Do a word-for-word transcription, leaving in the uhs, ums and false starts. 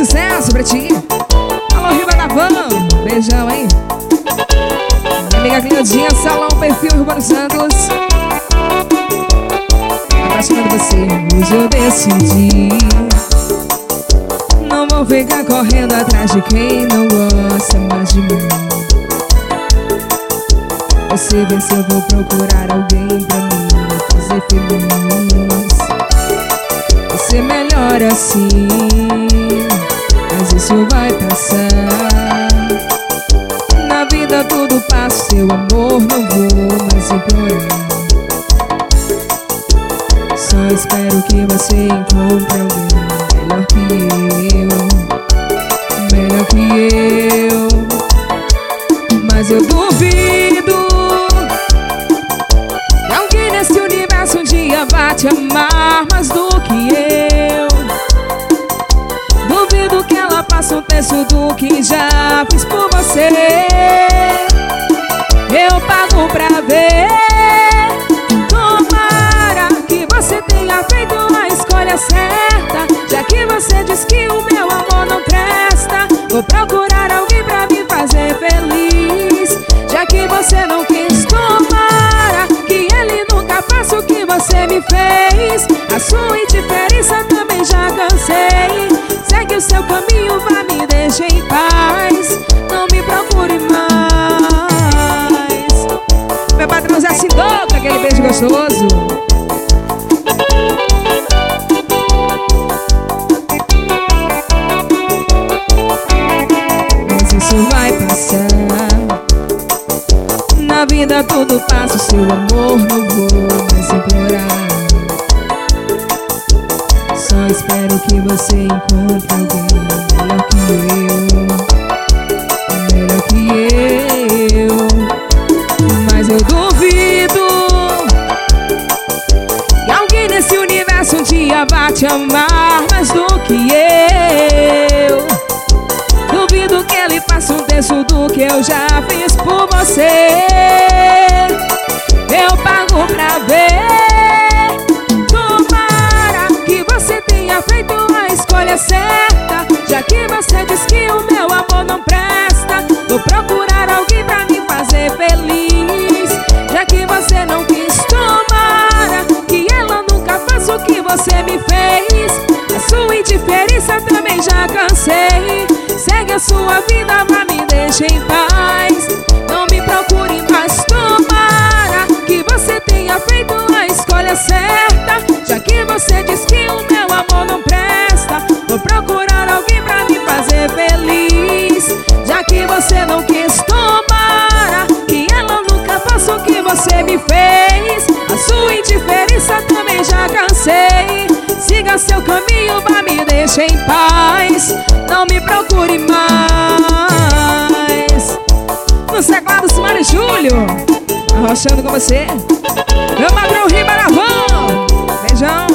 sucesso pra ti. Alô, Riba da Van, beijão, hein? Minha amiga Cleodinha, Salão Perfil Urbano Santos. Apaixonado por você. Hoje eu decidi, não vou ficar correndo atrás de quem não gosta mais de mim. Você venceu, eu vou procurar alguém pra me fazer feliz. Você é melhor assim, mas isso vai passar. Na vida tudo passa, seu amor não vou mais implorar. Só espero que você encontre alguém melhor que eu, melhor que eu. Mas eu duvido que alguém nesse universo um dia vá te amar mais do que eu. Duvido que ela faça um terço do que já fiz por você. Eu pago pra ver. Tomara que você tenha feito a escolha certa, já que você diz que o meu amor não presta. Vou procurar alguém pra me fazer feliz, já que você não quis. Tomara que ele nunca faça o que você me fez. A sua indiferença também já cansei. Segue o seu caminho, vá, me deixe em paz. Não me procure mais. Meu patrão Zé Sindoca, aquele beijo gostoso. Mas isso vai passar. Na vida tudo passa, o seu amor não vou mais implorar. Só espero que você encontre alguém melhor que eu, melhor que eu. Mas eu duvido que alguém nesse universo um dia vá te amar mais do que eu. Duvido que ele faça um terço do que eu já fiz por você. Eu pago pra ver. Tomara que você tenha feito a escolha certa, já que você diz que o meu amor não presta. Vou procurar alguém pra me fazer feliz, já que você não quis. Tomara que ela nunca faça o que você me fez. A sua indiferença também já cansei. Segue a sua vida, mas me deixe em paz. Não me procure mais. Tomara que você tenha feito a escolha certa, já que você diz que o meu amor não presta. Vou procurar alguém pra me fazer feliz, já que você não quis. Tomara que ela nunca faça o que você me fez. A sua indiferença também já cansei. Siga seu caminho, mas me deixe em paz. Não me procure mais. Nos teclados, Mário Júlio, arrochando com você. Meu patrão Riba da Van, beijão.